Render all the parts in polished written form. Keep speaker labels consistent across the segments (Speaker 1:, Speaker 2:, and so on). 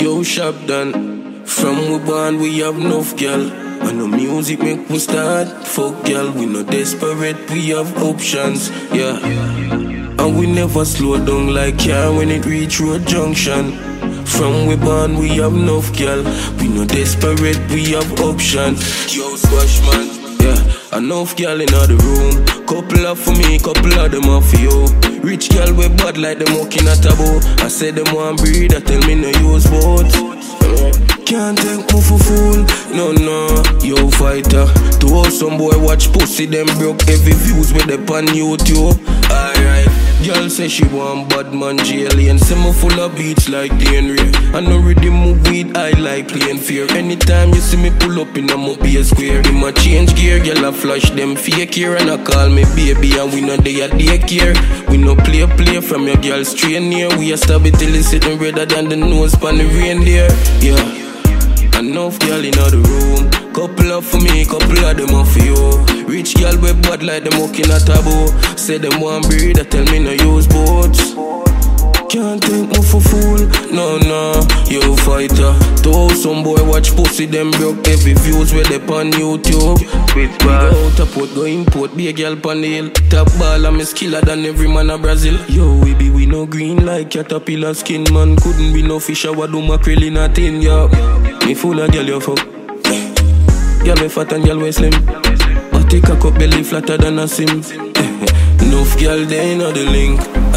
Speaker 1: Yo, shop done. From we born, we have enough girl. And the music make we start. Fuck girl, we no desperate, we have options. Yeah. And we never slow down like car when it reach road junction. From we born, we have enough girl. We no desperate, we have options. Yo, squash man. Yeah, enough girl in the room. Couple of for me, couple of them off for you. Rich girl with bad like them walking at a bow. I said them want breed, I tell me no use boats. Can't take me for fool, no, yo fighter. To all some boy watch pussy, them broke heavy views with them on YouTube. Alright, girl say she want bad man alien. Say me full of beats like DNA. I know ready move weed, I like playing fear. Anytime you see me pull up in a mobile square, in my change gear, girl I flash them fake here. And I call me baby and we know they at daycare. We no play from your girl straight near. We a stab it till it's sitting redder than the nose pan the reindeer. Yeah. Enough girl in the room. Couple of for me, couple of them off for you. Rich girl with bad like them walking at a bow. Say them want breed, I tell me no use boats. Can't take me for fool, no, yo fighter. To how some boy watch pussy, them broke heavy views with them on YouTube. We go out a port, go import, be a girl pan the hill. Top ball, I'm a skiller than every man a Brazil. Yo, we no green like caterpillar skin, man. Couldn't be no fish, I would do mackerel in a tin, yo. Me full of girl, you fuck. Girl me fat and girl we slim. But take a cup belly flatter than a sim. Enough girl they know the link.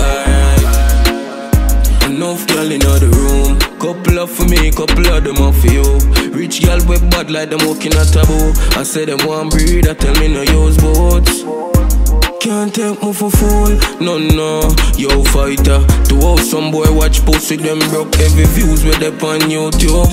Speaker 1: Enough girl in the room. Couple of for me, couple of them off for you. Rich girl with bad like them walking at a bow. I say them want breed, I tell me no use boats. Can't take me for fool, no, yo fighter. To how some boy watch pussy, them broke heavy views with them on YouTube.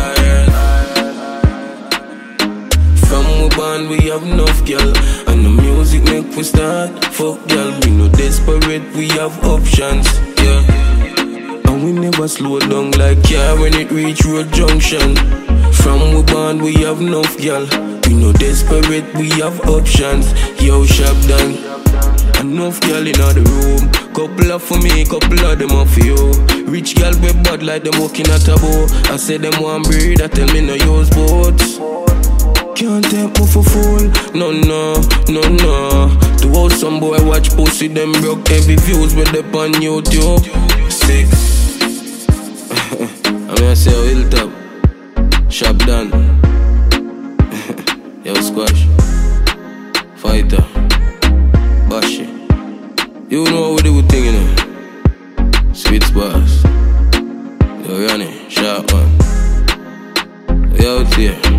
Speaker 1: From we born, we have enough girl. And the music make we start. Fuck girl, we no desperate, we have options, yeah. And we never slow down like car when it reach road junction. From we born, we have enough girl. We no desperate, we have options. Yo, shop done. Enough girl in the room. Couple of for me, couple of them off for you. Rich girl with bad like them walking at a bow. I say them want breed, I tell me no use boats. Can't take me for fool, no. To how some boy watch pussy, them broke heavy views with them on YouTube. 6 I'm gonna say a hilltop. Shop done. Yo squash. Fighter. Bashi. You know how we do thing, you know. Sweet bars. Yo Ronnie, sharp man. We out here.